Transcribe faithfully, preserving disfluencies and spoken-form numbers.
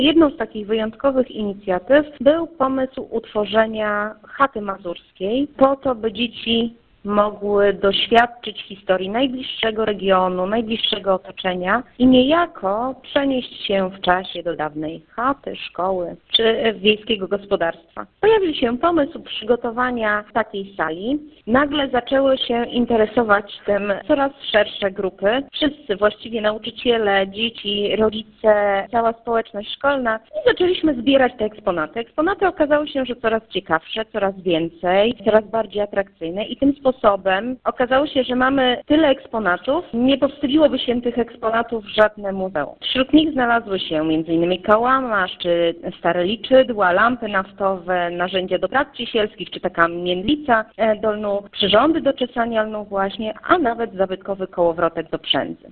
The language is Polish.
Jedną z takich wyjątkowych inicjatyw był pomysł utworzenia chaty mazurskiej po to, by dzieci mogły doświadczyć historii najbliższego regionu, najbliższego otoczenia i niejako przenieść się w czasie do dawnej chaty, szkoły czy wiejskiego gospodarstwa. Pojawił się pomysł przygotowania takiej sali. Nagle zaczęły się interesować tym coraz szersze grupy. Wszyscy, właściwie nauczyciele, dzieci, rodzice, cała społeczność szkolna i zaczęliśmy zbierać te eksponaty. Eksponaty okazały się, że coraz ciekawsze, coraz więcej, coraz bardziej atrakcyjne i tym sposobem okazało się, że mamy tyle eksponatów, nie powstydziłoby się tych eksponatów żadne muzeum. Wśród nich znalazły się m.in. kałamarz, czy stare liczydła, lampy naftowe, narzędzia do prac ciesielskich, czy taka miedlica do lnu, przyrządy do czesania lnu właśnie, a nawet zabytkowy kołowrotek do przędzy.